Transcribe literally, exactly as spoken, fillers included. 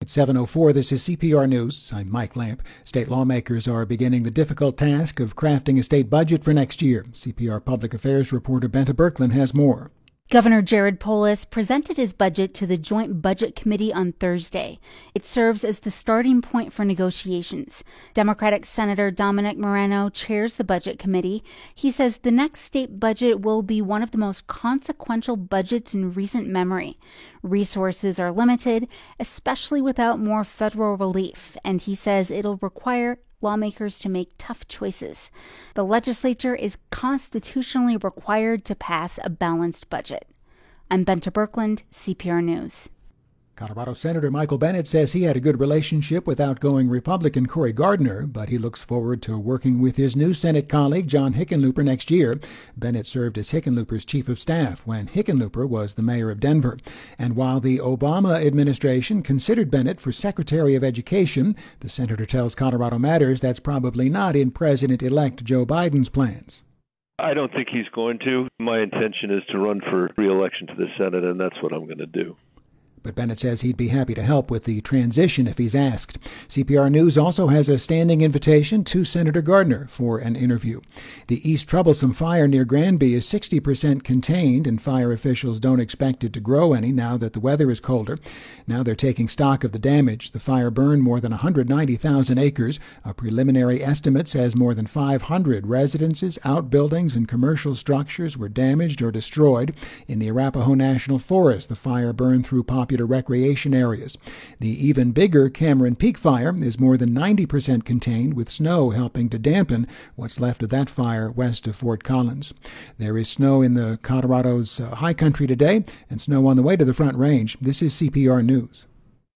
It's seven oh four. This is C P R News. I'm Mike Lamp. State lawmakers are beginning the difficult task of crafting a state budget for next year. C P R Public Affairs reporter Benta Birkeland has more. Governor Jared Polis presented his budget to the Joint Budget Committee on Thursday. It serves as the starting point for negotiations. Democratic Senator Dominic Moreno chairs the Budget Committee. He says the next state budget will be one of the most consequential budgets in recent memory. Resources are limited, especially without more federal relief, and he says it'll require lawmakers to make tough choices. The legislature is constitutionally required to pass a balanced budget. I'm Benta Birkeland, C P R News. Colorado Senator Michael Bennet says he had a good relationship with outgoing Republican Cory Gardner, but he looks forward to working with his new Senate colleague John Hickenlooper next year. Bennet served as Hickenlooper's chief of staff when Hickenlooper was the mayor of Denver. And while the Obama administration considered Bennet for Secretary of Education, the senator tells Colorado Matters that's probably not in President-elect Joe Biden's plans. I don't think he's going to. My intention is to run for re-election to the Senate, and that's what I'm going to do. But Bennet says he'd be happy to help with the transition if he's asked. C P R News also has a standing invitation to Senator Gardner for an interview. The East Troublesome fire near Granby is sixty percent contained, and fire officials don't expect it to grow any now that the weather is colder. Now they're taking stock of the damage. The fire burned more than one hundred ninety thousand acres. A preliminary estimate says more than five hundred residences, outbuildings, and commercial structures were damaged or destroyed. In the Arapahoe National Forest, the fire burned through popular recreation areas. The even bigger Cameron Peak fire is more than ninety percent contained, with snow helping to dampen what's left of that fire west of Fort Collins. There is snow in the Colorado's uh, high country today and snow on the way to the Front Range. This is C P R News.